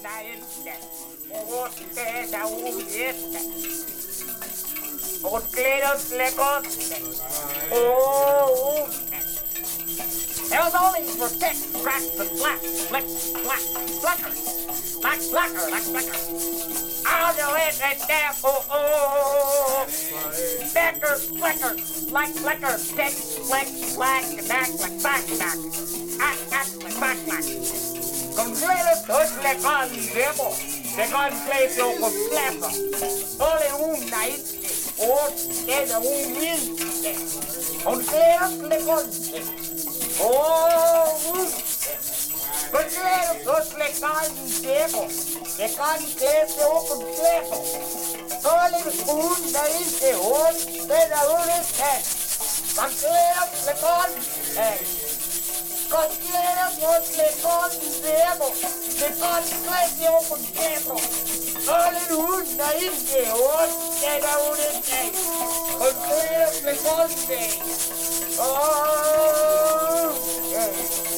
inte. Och städa ogifte. Och kläda och släcka. Och there was only protect, cracks, and black, black, black, blacker, black, blacker, black, blacker. I'll do it and there, blacker, blacker, black, blacker, deck, black, black, black, black, black, black, black, black, black. Completed touch like on demo, the gun plays so completo. Only night, or there's a wind. Completed like on completo, touch like on demo, the gun plays so completo. Only night, or there's a wind. Completed like on completo, touch like on demo, the gun plays so completo. Only night, or there's a wind. Completo like on demo. Oh, yeah.